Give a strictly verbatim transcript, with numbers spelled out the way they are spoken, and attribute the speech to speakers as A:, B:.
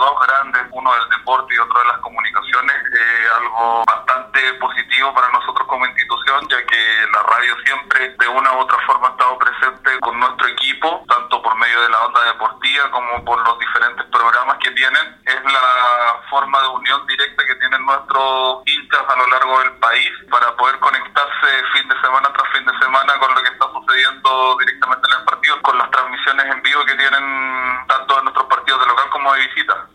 A: dos grandes, uno del deporte y otro de las comunicaciones, eh, algo bastante positivo para nosotros como institución, ya que la radio siempre de una u otra forma ha estado presente con nuestro equipo, tanto por medio de la onda deportiva como por los diferentes programas que tienen. Es la forma de unión directa que tienen nuestros hinchas a lo largo del país para poder conectarse fin de semana tras fin de semana con lo que está sucediendo directamente